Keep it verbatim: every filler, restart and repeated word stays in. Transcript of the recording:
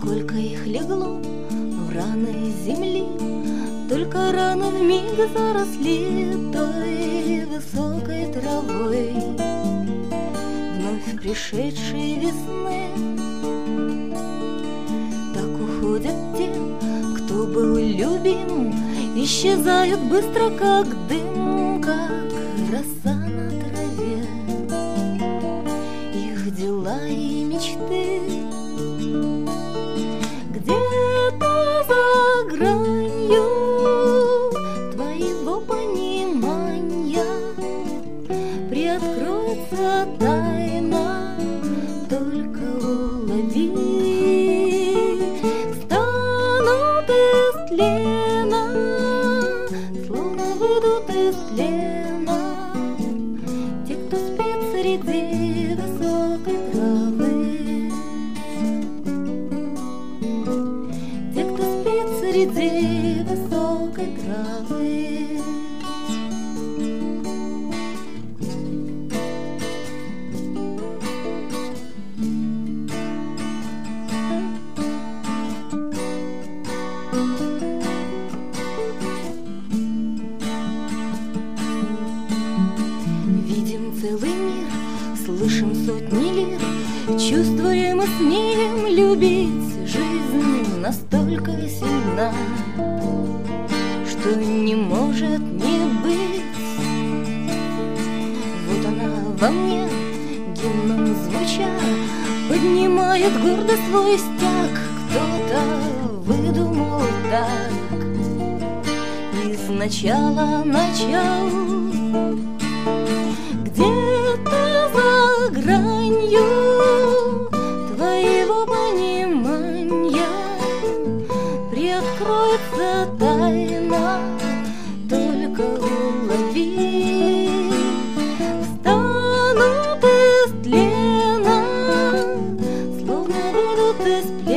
Сколько их легло в раны земли, только раны вмиг заросли той высокой травой вновь пришедшей весны. Так уходят те, кто был любим, исчезают быстро, как дым, как роса на траве. Их дела и мечты где-то за гранью твоего понимания приоткроется тайна, только улови. Встанут из тлена, словно выйдут из плена, те, кто спит среди высокой травы, те, кто спит среди высокой травы. Видим целый мир, слышим сотни лир, чувствуем и смеем любить. Жизнь настолько сильна, что не может не быть. Вот она во мне, гимном звуча, поднимает гордо свой стяг. Кто-то выдумал так, и сначала начал. Где-то за гранью твоего понимания приоткроется тайна, только улови. Встанут из тлена, словно выйдут из плена,